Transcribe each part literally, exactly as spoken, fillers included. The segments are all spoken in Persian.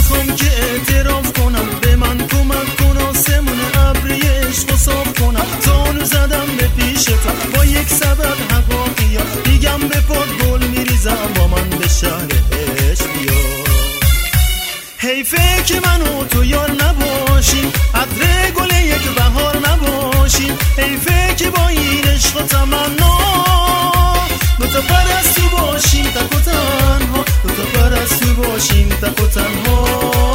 میخوام که اعتراف کنم، به من کمک کن آسمون ابری عشق و صاف کنم. تانو زدم به پیش تو با یک سبب حقاقی ها، میگم به پاد گل میریزم با من به شهر عشق بیا. حیفه که من و تو یار نباشیم، عطر گل یک بهار نباشیم. حیفه که با این عشق و تمنا دوتا پرستو باشیم تک و تنها، دوتا پرستو باشیم تک و تنها.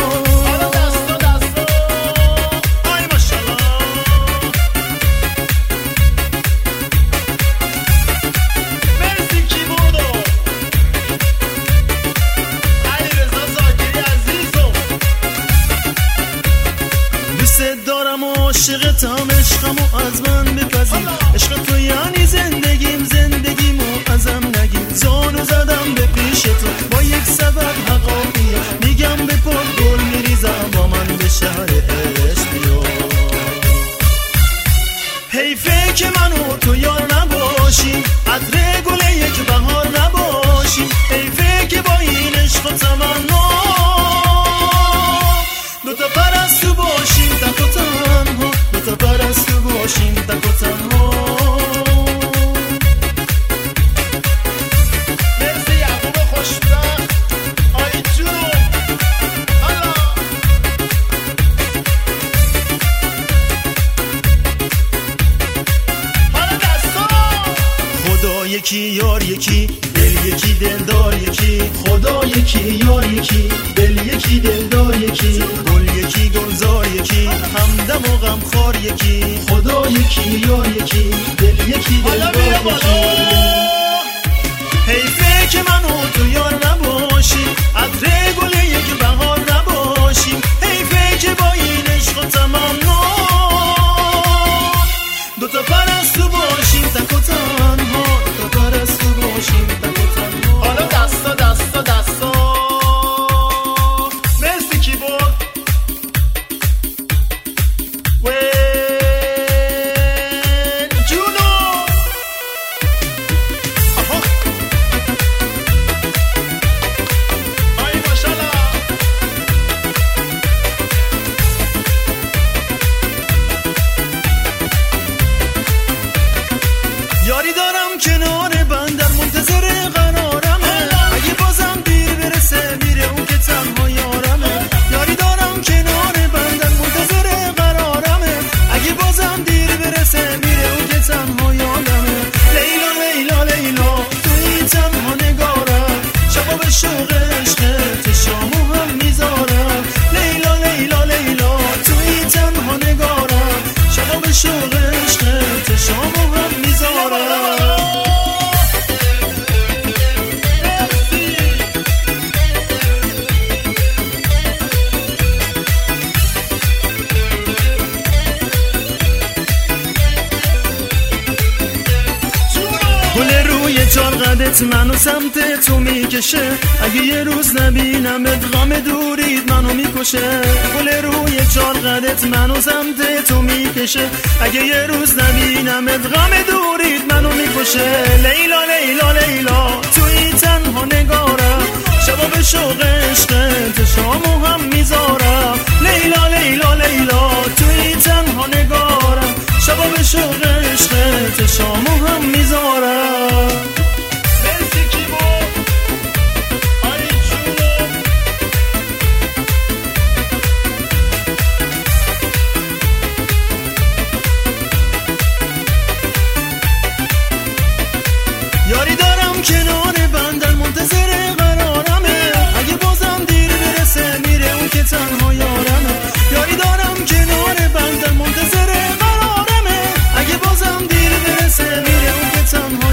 عاشقتم عشقم و از من بپذیر، عشق تو یعنی زندگیم، زندگیم و ازم نگیر. زانو زدم به پیش تو با یک سبب حقاقی، میگم به پا گل میریزم با من به شهر عشق بیا. حیفه که من و تو یار نباشیم، عطر گل یک بهار نباشیم. حیفه که با این عشق و تمنا دوتا پرستو باشیم تک و تنها، دوتا پرستو باشیم تک و تنها. مرسی یعقوب خوشبخت آی جون. حالا دستا خدا یکی یار یکی دل یکی دلدار یکی، خدا یکی یار یکی دل یکی دلدار یکی، گل یکی گلزار یکی همدم و غمخوار یکی، خدا یکی یار یکی دل یکی دلدار یکی. حیفه که من و تو یار نباشیم، عطر گل یک بهار نباشیم. حیفه که با این عشق و تمنا دوتا پرستو باشیم تک و تنها، دوتا پرستو باشیم تک و تنها. حالا دستا دستا دستا مرسی کیبورد و جونو. آها آی ماشالله. یاری دارم کنار بندر منتظر قرارمه، اگه بازم دیر برسه میره اون که تنها یارمه. یاری دارم کنار بندر منتظر قرارمه، اگه بازم دیر برسه میره اون که تنها یارمه. لیلا لیلا لیلا توی تنها نگارم، شبا به شوق عشقت شامو هم میذارم. لیلا لیلا لیلا توی تنها نگارم، شبا به شوق عشقت شامو هم میذارم. گل روی چارقدت منو سمت تو میکشه، اگه یه روز نبینمت غم دورید منو میکشه. گل روی چارقدت منو سمت تو میکشه، اگه یه روز نبینمت غم دورید منو میکشه. لیلا لیلا لیلا توی تنها نگارم، شبا به شوق عشقت شامو هم میذارم. لیلا لیلا لیلا توی تنها نگارم، شبا به شوق عشقت شامو هم میذارم. مرسی کیبورد آی جونو. یاری دارم کنار بندر منتظر قرارمه، اگه بازم دیر برسه میره اون که تنها یارمه. یاری دارم کنار بندر منتظر قرارمه، اگه بازم دیر برسه میره اون که تنها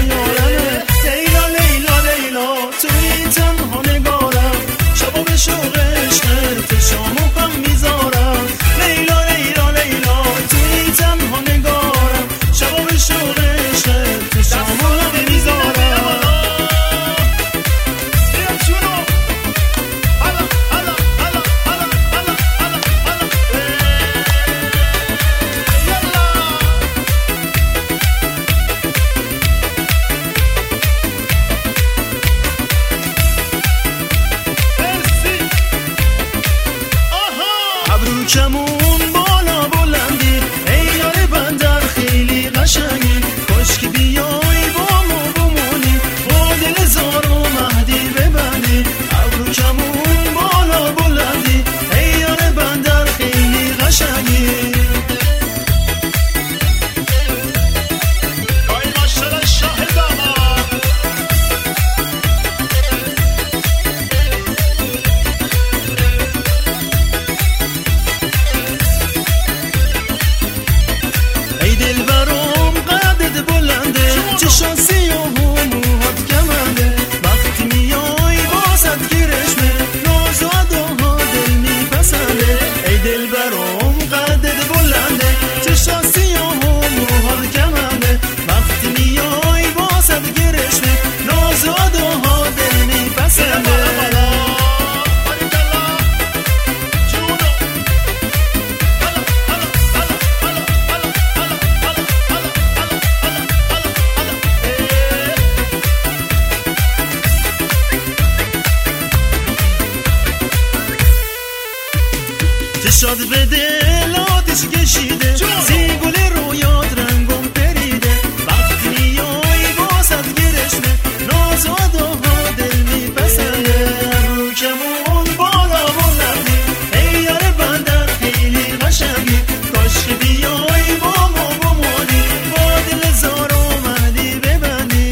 چشاد به دل آتش کشیده زیگل رویات رنگم پریده وقتی میای باسد گرشنه ناز و داها دل میپسنده رو کمون بالا بلندی ای یار بندر خیلی قشنگی کاش که بیای با ما بمانی با دل زار اومدی ببندی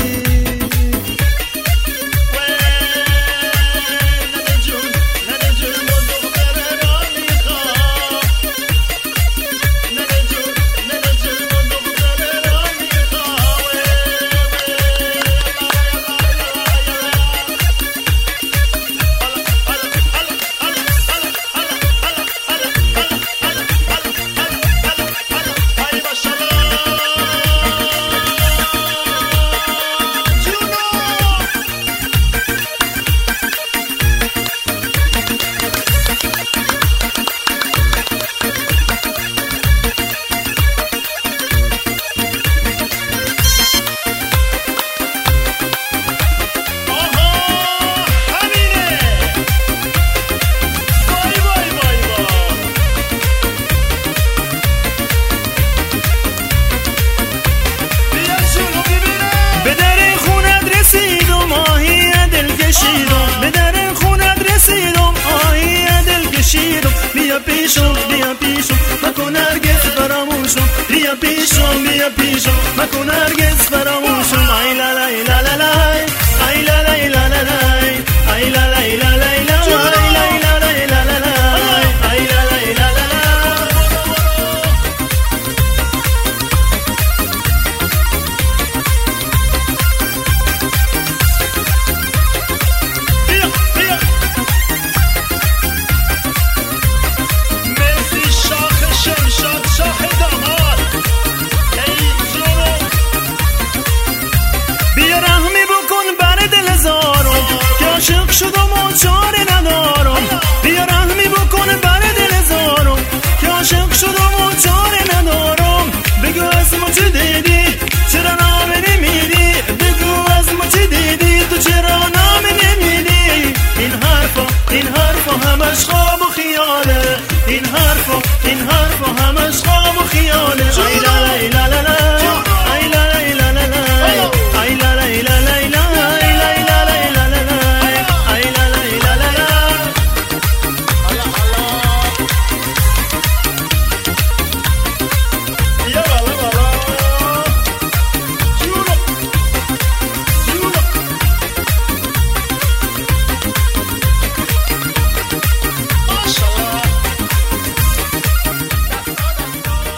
به در خونت رسیدم آهی دل کشیدم بیا پیشم بیا پیشم مکن هرگز فراموشم بیا پیشم بیا پیشم مکن هرگز فراموشم ای لا لا لا لا لا ای لا لا لا لا لا ای لا لا لا لا عاشق شدم و چاره ندارم بیا رحمی بکن بر دل زارم که عاشق شدم و چاره ندارم بگو از ما چه دیدی چرا نام نمیدی بگو از ما چه دیدی تو چرا نام نمیدی این حرفا این حرفا همش خواب و خیاله این حرفا این حرفا همش خواب و خیاله